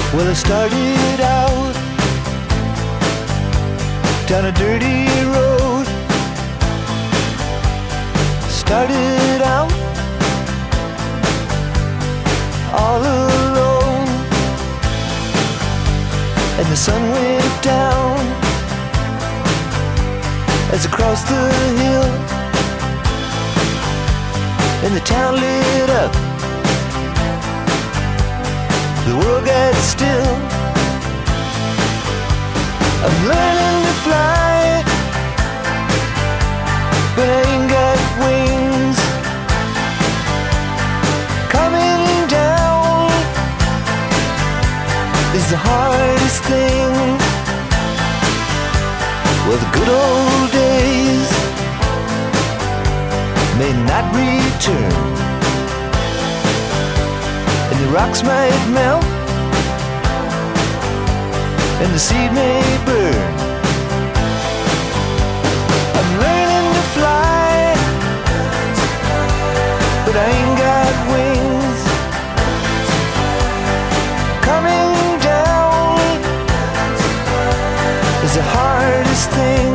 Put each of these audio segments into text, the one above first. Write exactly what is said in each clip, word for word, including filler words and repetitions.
Well, I started out down a dirty road. Started out all alone, and the sun went down as I crossed the hill, and the town lit up. The world got still. I'm learning to fly, but I ain't got wings. Coming down is the hardest thing. Well, the good old days may not return, and the rocks might melt, and the seed may burn. I'm learning to fly, but I ain't got wings. Coming down is the hardest thing.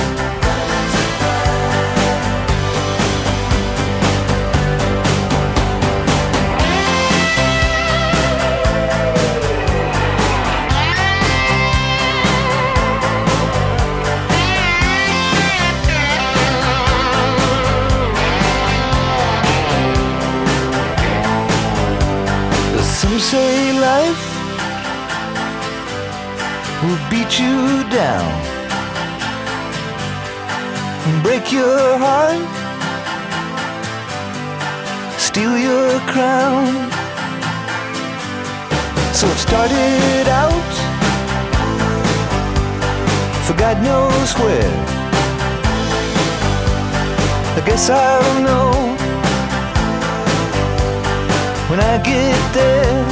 Some say life will beat you down and break your heart, steal your crown. So I've started out for God knows where. I guess I'll know when I get there.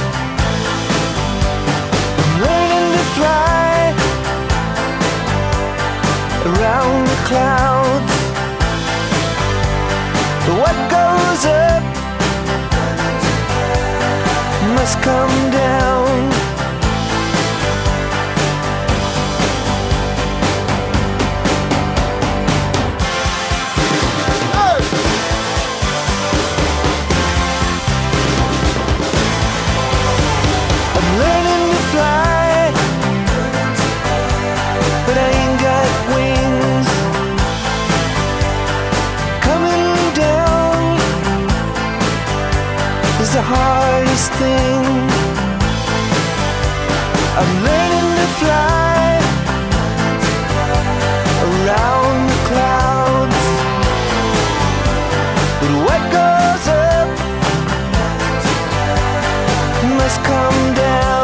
I'm learning to fly around the clouds, but what goes up must come down. The hardest thing. I'm learning to fly around the clouds, but what goes up must come down.